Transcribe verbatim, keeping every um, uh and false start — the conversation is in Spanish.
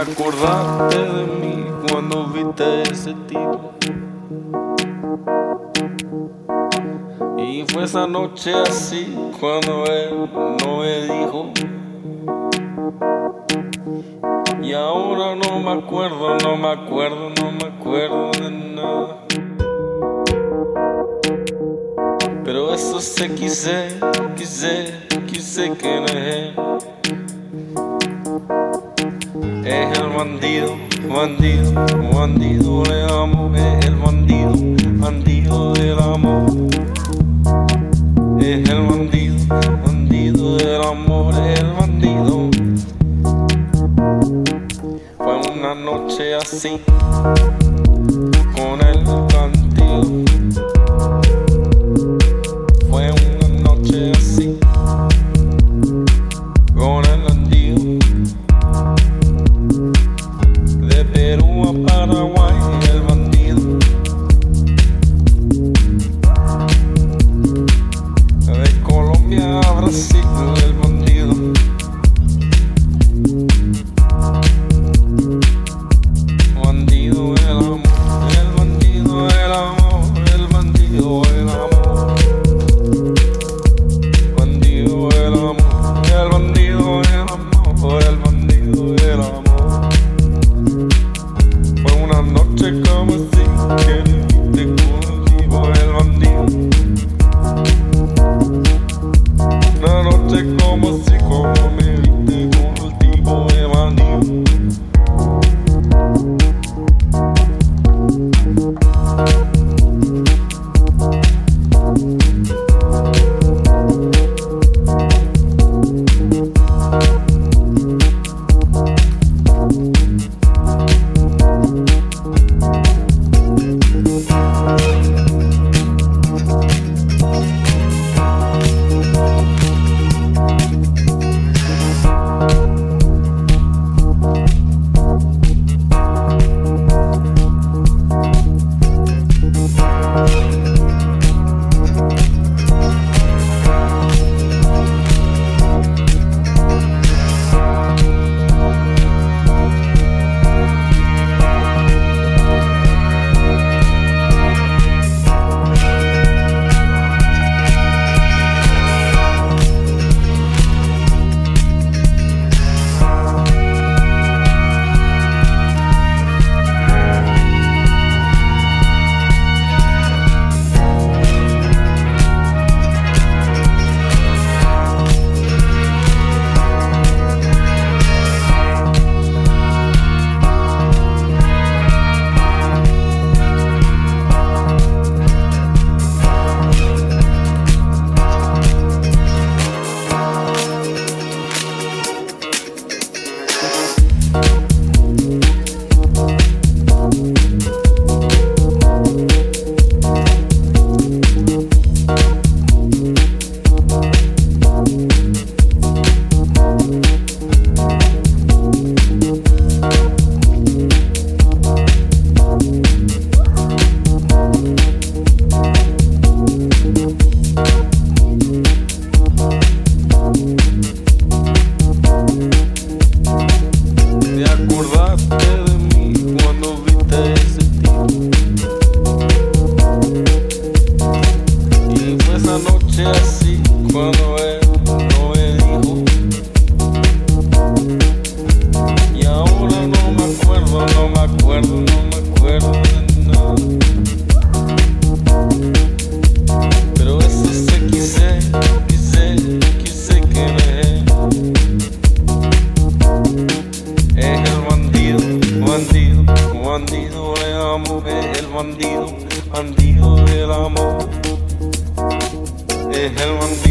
acordaste de mí cuando viste a ese tipo. Y fue esa noche así cuando él no me dijo. Y ahora no me acuerdo, no me acuerdo, no me acuerdo de nada. Pero eso sé, quise, quise, quise que no es él. Es el bandido, bandido, bandido del amor. Es el bandido, bandido del amor. Es el bandido, bandido del amor. Es el bandido. Fue una noche así con el bandido. Fue una noche así con el bandido. De Perú a Paraguay, el bandido. De Colombia a Brasil, el bandido. Bandido el amor, el bandido el amor, el bandido el amor. Bandido el amor, el bandido el amor, el bandido el amor. Fue una noche como así que te cultivo el bandido. Una noche como así como me viste cultivo el bandido. Así cuando él no me dijo. Y ahora no me acuerdo, no me acuerdo, no me acuerdo de nada. Pero eso sé, quise, quise, quise que no es él. Es el bandido, bandido, bandido del amor. Es el bandido, bandido del amor. Es el bandido.